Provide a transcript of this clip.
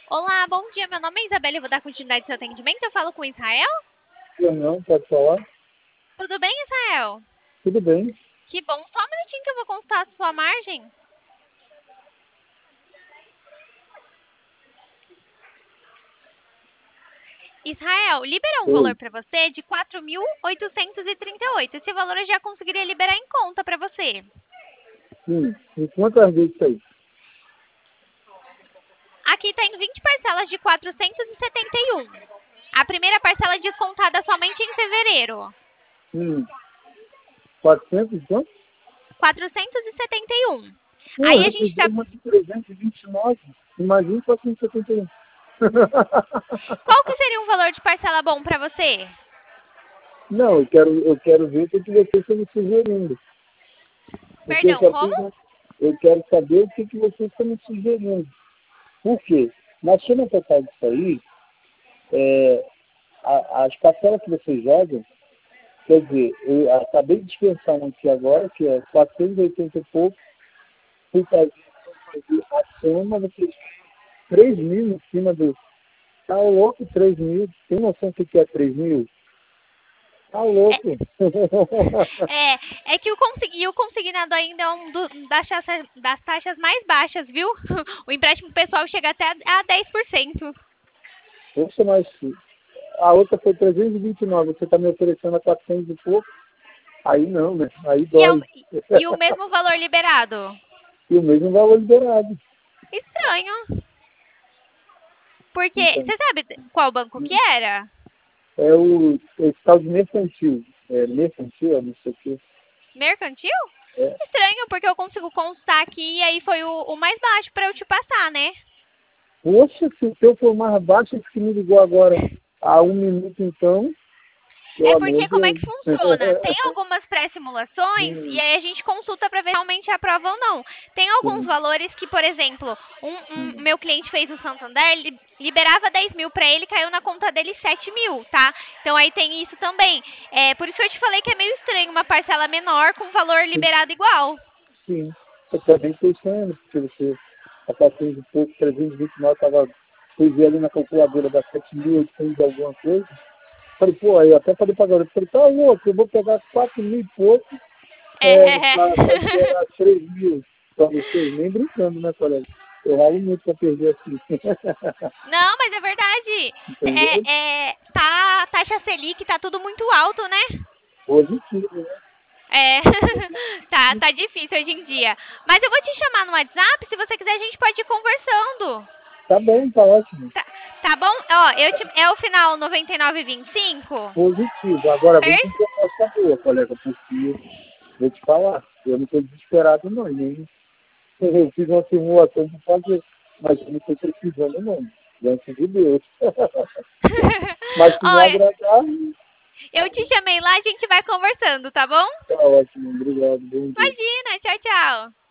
Olá, bom dia. Meu nome é Isabela e vou dar continuidade ao seu atendimento. Eu falo com o Israel? Eu não, pode falar? Tudo bem, Israel? Tudo bem. Que bom. Só um minutinho que eu vou consultar a sua margem. Israel, liberou um valor Oi. para você de 4.838. Esse valor eu já conseguiria liberar em conta para você. Sim. E quantas vezes isso aí? Aqui está em 20 parcelas de 471. A primeira parcela é descontada somente em fevereiro. 400 então? 471. Pô, Aí eu a gente recebi está... uma de 329. Imagina 471. Qual que seria um valor de parcela bom para você? Não, eu quero ver o que vocês estão me sugerindo. Porque eu Perdão, só como? fiz, eu quero saber o que vocês estão me sugerindo. Por quê? Na soma total disso aí, as parcelas que vocês jogam, quer dizer, eu acabei de dispensar um aqui agora, que é 480 e pouco, fui fazer a soma, vocês 3 mil em cima do. Tá louco, 3 mil. Tem noção do que é 3 mil? Tá louco. É que o consignado ainda é das taxas mais baixas, viu? O empréstimo pessoal chega até a 10%. Poxa, mas a outra foi 329, você está me oferecendo a 400 e pouco. Aí não, né? Aí E, é o, dói. e o mesmo valor liberado. E o mesmo valor liberado. Estranho. Porque, Então, você sabe qual banco que era? é esse tal de mercantil. É mercantil, não sei o quê. Mercantil? É. Estranho, porque eu consigo constar aqui e aí foi o mais baixo pra eu te passar, né? Poxa, se o teu for mais baixo, esse que me ligou agora há um minuto, então, pelo É amor porque de como é Deus. que funciona? Tem algumas pré-simulações e Hum, aí a gente consulta para ver realmente aprova ou não. Tem alguns sim, valores que, por exemplo, um hum, meu cliente fez no Santander, liberava 10 mil para ele, caiu na conta dele 7 mil, tá? Então aí tem isso também. Por isso que eu te falei que é meio estranho uma parcela menor com valor sim. liberado igual. Sim, eu também estou estranhando, porque você, a 400 e pouco, 329, estava, fui ver ali na calculadora da 7.800 e alguma coisa. Falei, pô, aí eu até falei para a garota, falei, tá louco, eu vou pegar 4 mil e pouco É. para liberar 3 mil para vocês, nem brincando, né, colega? Eu ralo muito para perder assim. Não, mas é verdade. Entendeu? Tá, a taxa Selic tá tudo muito alto, né? Positivo, né? É, tá difícil hoje em dia. Mas eu vou te chamar no WhatsApp, se você quiser a gente pode ir conversando. Tá bom, tá ótimo. Tá, tá bom? Ó, é o final 9925? Positivo. Agora vem com Per, proposta boa, colega, porque vou te falar, eu não estou desesperado não, nem eu fiz uma simulação de fazer, mas eu não estou precisando não, diante de Deus. Mas se Ó, me agradar, eu te chamei lá, a gente vai conversando, tá bom? tá ótimo, obrigado, bom dia. Imagina, tchau, tchau.